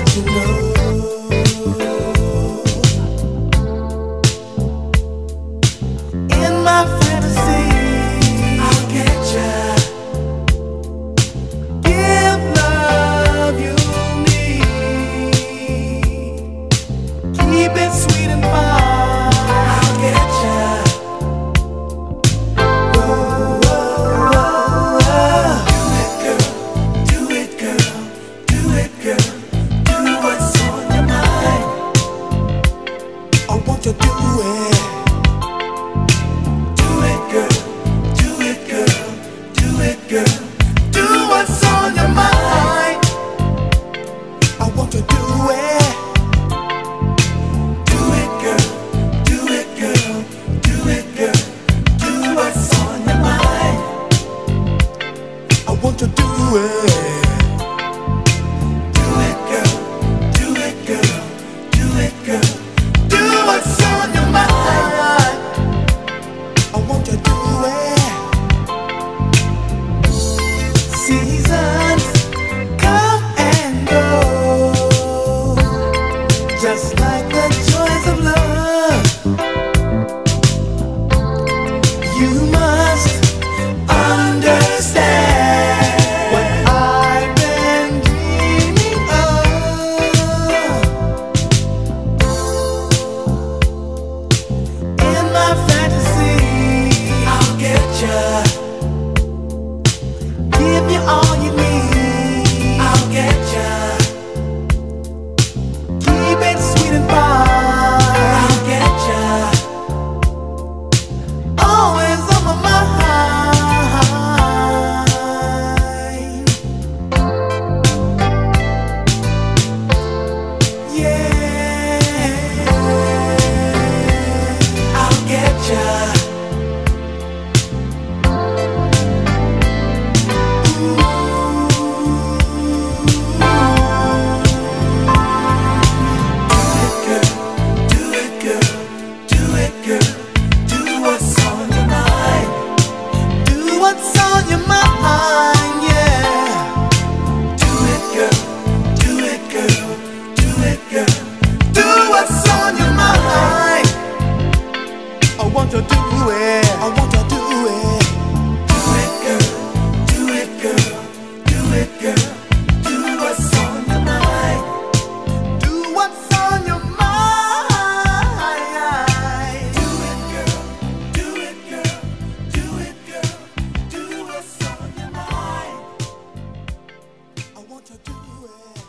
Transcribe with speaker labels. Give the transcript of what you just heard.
Speaker 1: you know. In my fantasy, I'll get ya. Give love you need. Keep it sweet and fine. I'll get ya. Whoa, whoa, whoa, whoa. Do it, girl. Do it, girl. Do it, girl. Do what's on your mind. I want you to do it. Girl, do what's on your mind. I want you to do it. Do it, girl. Do it, girl. Do it, girl. Do what's on your mind. I want you to do it. Do it, girl. Do it, girl. Do it, girl. Do what's on your mind. I want you to do it. Seasons come and go, just like the joys of love. You must understand what I've been dreaming of. In my fantasy, I'll get ya. Give you all you need. I'll get ya. Keep it sweet and fine. I'll get ya. Always on my mind. Yeah. I'll get ya. I want to do it. I want to do it. Do it, girl. Do it, girl. Do it, girl. Do what's on your mind. Do what's on your mind. Do it, girl. Do it, girl. Do it, girl. Do what's on your mind. I want to do it.